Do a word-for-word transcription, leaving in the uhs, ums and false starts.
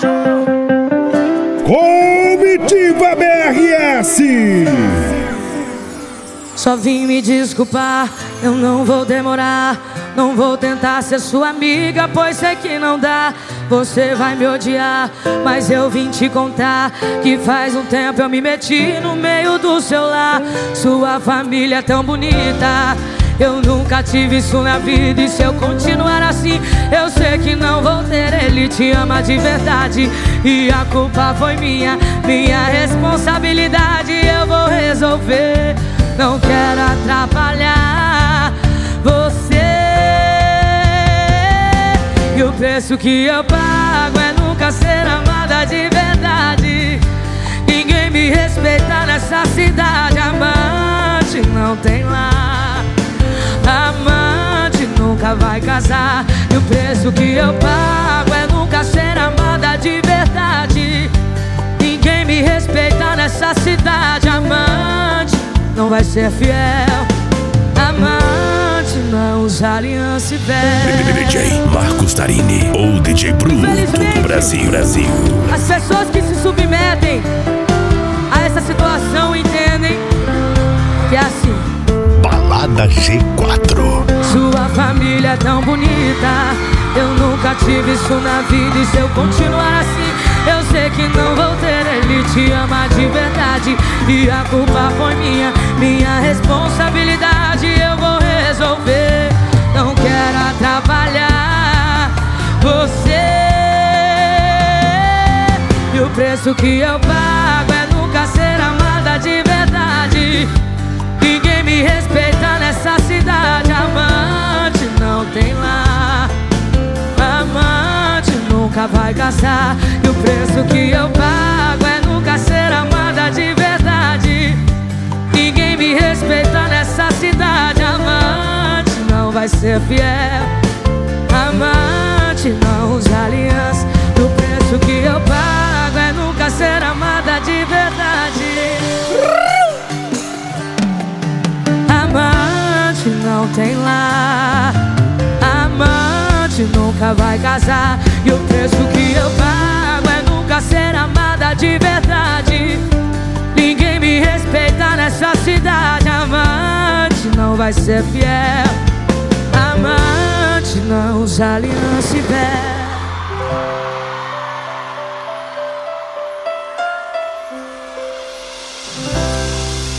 Comitiva B R S. Só vim me desculpar, eu não vou demorar. Não vou tentar ser sua amiga, pois sei que não dá. Você vai me odiar, mas eu vim te contar que faz um tempo eu me meti no meio do seu lar. Sua família é tão bonita, eu nunca tive isso na vida. E se eu continuar assim, eu sei que não vou ter. Ele te ama de verdade e a culpa foi minha, minha responsabilidade. Eu vou resolver, não quero atrapalhar você. E o preço que eu pago é nunca ser amada de verdade. Ninguém me respeita nessa cidade. Amante não tem lá, amante nunca vai casar. E o preço que eu pago é nunca ser amada de verdade. Ninguém me respeita nessa cidade. Amante não vai ser fiel, amante não usa aliança e véu. D J Marcos Tarini ou D J Bruno do Brasil, Brasil. As pessoas que se submetem a essa situação entendem que é assim. Balada G quatro. Sua família é tão bonita, eu nunca tive isso na vida. E se eu continuar assim, eu sei que não vou ter. Ele te ama de verdade e a culpa foi minha, minha responsabilidade. Eu vou resolver, não quero atrapalhar você. E o preço que eu pago é nunca ser amada de verdade. Ninguém me respeita nessa cidade. Amante não tem lá, amante nunca vai casar. E o preço que eu pago é nunca ser amada de verdade. Ninguém me respeita nessa cidade. Amante não vai ser fiel, amante não usa aliança. E o preço que eu pago é nunca ser amada de verdade. Amante não tem lá, amante nunca vai casar. E o preço que eu pago é nunca ser amada de verdade. Ninguém me respeita nessa cidade. Amante não vai ser fiel, amante não usa aliança e véu.